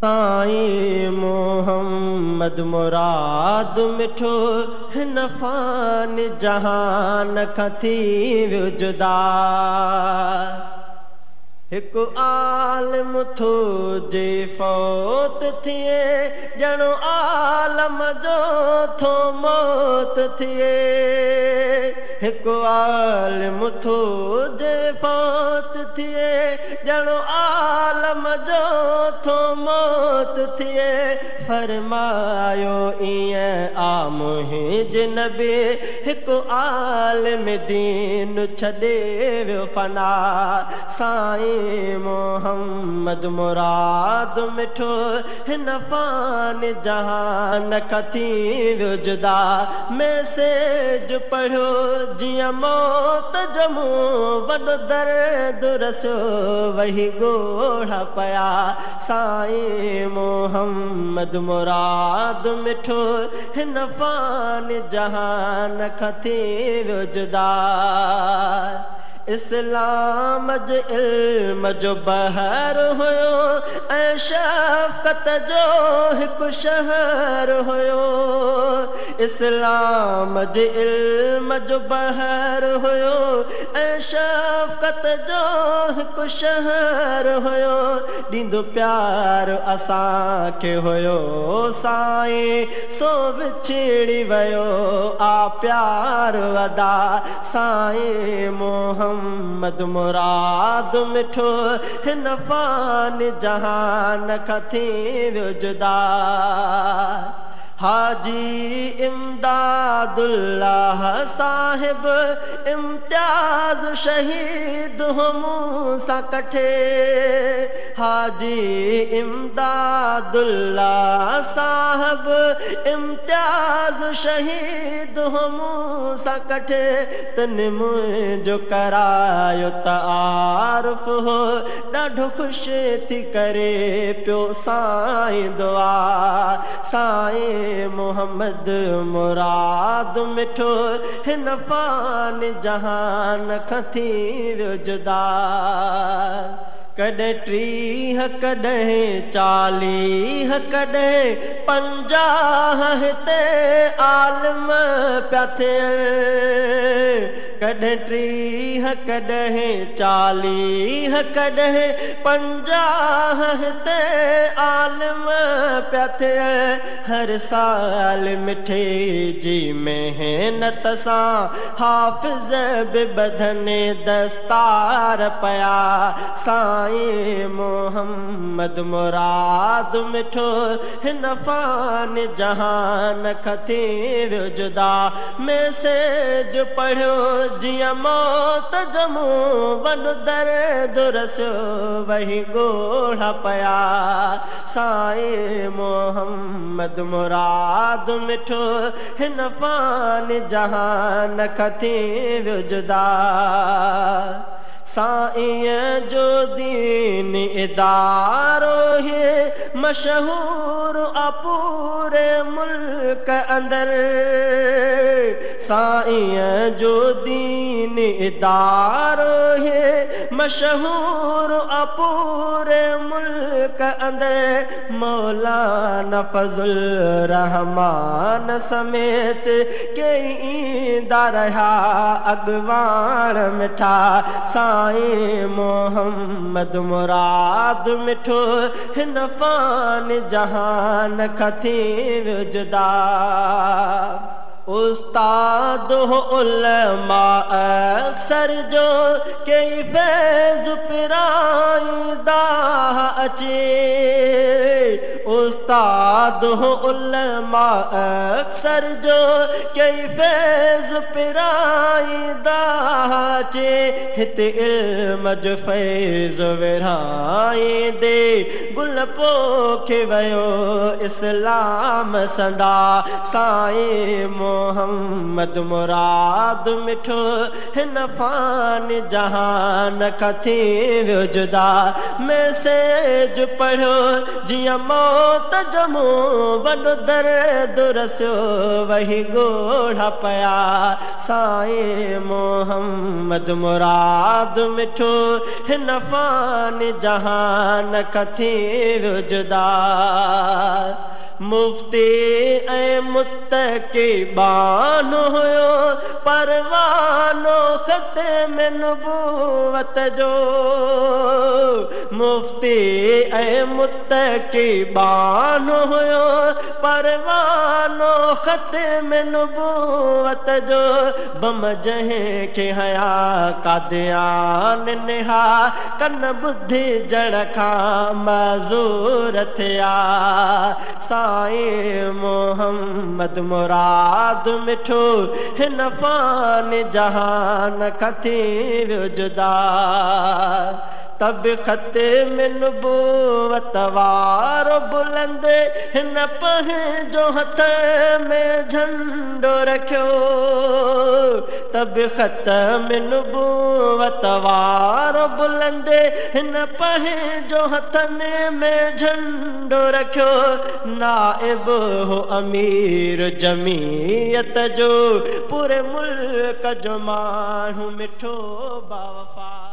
साईं मोहम्मद मुराद मिठो हिन फ़ान जहान खां थी वियो जुदा। हिकु आलिम थो जे फौत थिए ॼणो आलम जो थो मौत थिए। हिकु आलिम थो जे फौत थिए ॼणो आलम जो थो मौत थिए। फरमायो ईअं आ मुंहिंजे नबी हिकु आलिम दीन छॾे वियो फना। साईं मोहम्मद मुराद मिठो हिन फ़ान जहान खां थी वियो जुदा। मैसेज पढ़ियो जीअं मौत जो मुंहुं वॾो दर्द रसियो वही ॻोढ़ा पिया। साईं मोहम्मद मुराद मिठो हिन फ़ान जहान खां थी वियो जुदा। इस्लाम जे इल्म जो बहर हुयो ऐं शफ़क़त जो हिकु शहर हुयो। इस्लाम जे इल्म जो बहर हुयो ऐं शफ़क़त जो हिकु शहर हुयो। ॾींदो प्यार असांखे हुयो साईं सो विछड़ी वियो आ प्यार वदा। साईं मोहम्मद मुराद मिठो हिन फ़ान जहान खां थी वियो जुदा। हाजी इमदादुल्लाह साहिब इम्तियाज़ शहीद हो मूंसां कठे। हाजी इमदादुल्लाह साहिब इम्तियाज़ शहीद हो मूंसां कठे। तन मुंहिंजो करायो तारुफ़ हो ॾाढो ख़ुशि थी करे पियो साईं दुआ। साईं मोहम्मद मुराद मिठो हिन फ़ान जहान खां थी वियो जुदा। कॾहिं 30 कॾहिं 40 कॾहिं 50 हिते आलिम पिया थियनि। कॾहिं 30 कॾहिं 40 कॾहिं 50 हिते आलिम पिया थियनि। हर साल मिठे जी महिनत सां हाफ़िज़ बि बधने दस्तार पिया। साईं मोहम्मद मुराद मिठो हिन फ़ान जहान खां थी वियो जुदा। मैसेज पढ़ियो जीअं मौत जो मुंहुं वॾो दर्द रसियो वही ॻोढ़ा पिया। साईं मोहम्मद मुराद मिठो हिन फ़ान जहान खां थी वियो जुदा। साईं जो दीन इदारो है मशहूर आ पूरे मुल्क अंदर। साईं जो दीन इदारो है मशहूर आ पूरे मुल्क अंदर। मौलाना फज़ुल रहमान समेत कई ईंदा रहा अॻवान मिठा। साईं मोहम्मद मुराद मिठो हिन फ़ान जहान खां थी वियो जुदा। उस्ताद हो उलमा अक्सर जो कई फैज़ पिराईंदा अचे। उस्ताद हो उलमा अक्सर जो कई फैज़ पिराईंदा अचे। हिते इल्म जो फैज़ विरहाईंदे गुल पोखे वियो इस्लाम संदा। साईं मोहम्मद मुराद मिठो हिन फ़ान जहान खां थी वियो जुदा। मैसेज पढ़ियो जीअं मौत मौत जमो वॾो दर्द रसियो वही ॻोढ़ा पिया साईं मोहम्मद मुराद मिठो हिन फ़ानी जहान कथी जुदा मुफ्ती ऐं मुत्तक़ीबानो हुयो परवानो ख़त्म नबूवत जो मुफ्ती ऐं मुत्तक़ीबानो हुयो परवानो ख़त्म नबूवत जो बम जंहिंखे हया कादियान निहा कन ॿुधी जड़ खां मज़ूर थिया साईं मोहम्मद मुराद मिठो हिन फ़ानी जहान कथी जुदा तब ख़त्म नबूवत वारो बुलंद हिन पंहिंजो हथ में झंडो रखियो तब ख़त्म नबूवत वारो बुलंद हिन पंहिंजो हथ में झंडो रखियो नाइब हो अमीर जमीयत जो पूरे मुल्क जो माण्हू मिठो बावफ़ा